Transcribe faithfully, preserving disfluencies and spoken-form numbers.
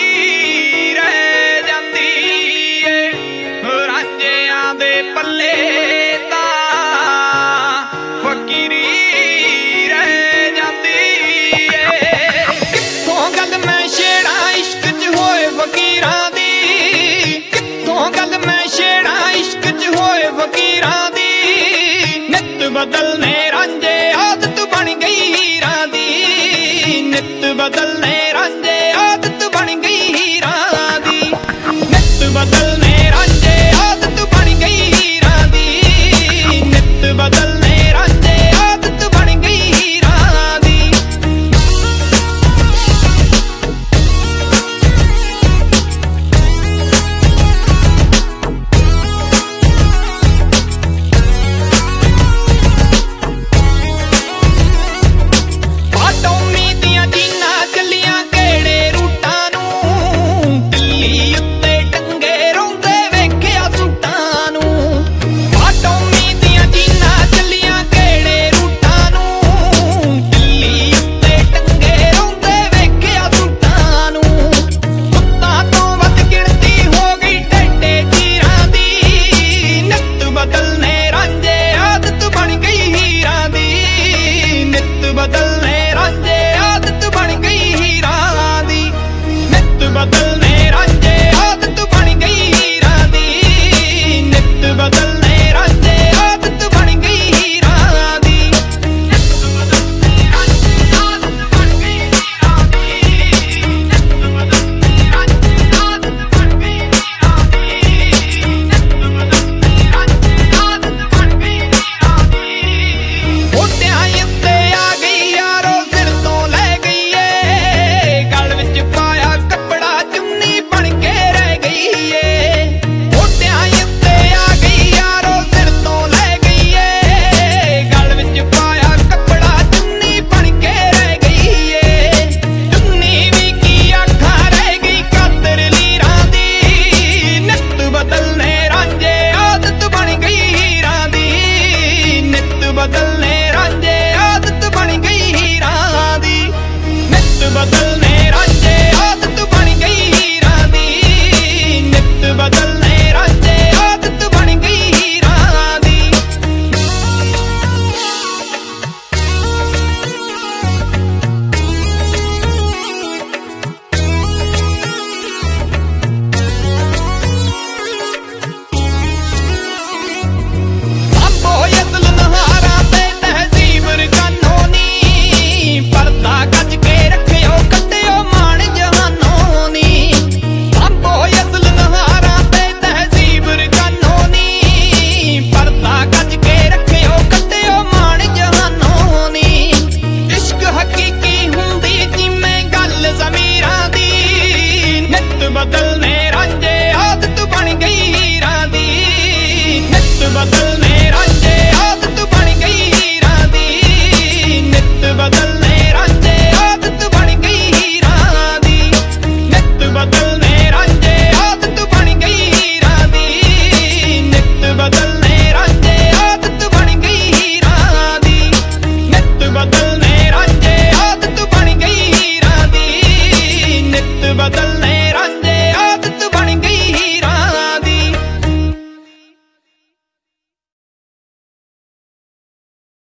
ਰਹਿ ਜਾਂਦੀ ਏ ਰਾਂਝਿਆਂ ਦੇ ਪੱਲੇ ਤਾਂ ਫਕੀਰੀ ਰਹਿ ਜਾਂਦੀ ਏ। ਕਿੱਥੋਂ ਗੱਲ ਮੈਂ ਛੇੜਾਂ ਇਸ਼ਕ 'ਚ ਹੋਏ ਫਕੀਰਾਂ ਦੀ, ਕਿੱਥੋਂ ਗੱਲ ਮੈਂ ਛੇੜਾਂ ਇਸ਼ਕ 'ਚ ਹੋਏ ਫਕੀਰਾਂ ਦੀ। ਨਿੱਤ ਬਦਲਨੇ ਰਾਂਝੇ ਆਦਤ ਬਣ ਗਈ ਹੀਰਾਂ ਦੀ, ਨਿੱਤ ਬਦਲਨੇ ਰਾਂਝੇ ਆਦਤ ਬਣ ਗਈ ਹੀਰਾਂ ਦੀ। ਨਿੱਤ ਬਦਲਨੇ ਰਾਂਝੇ ਆਦਤ ਬਣ ਗਈ ਹੀਰਾਂ ਦੀ, ਨਿੱਤ ਬਦਲਨੇ ਰਾਂਝੇ ਆਦਤ ਬਣ ਗਈ ਹੀਰਾਂ ਦੀ। बदल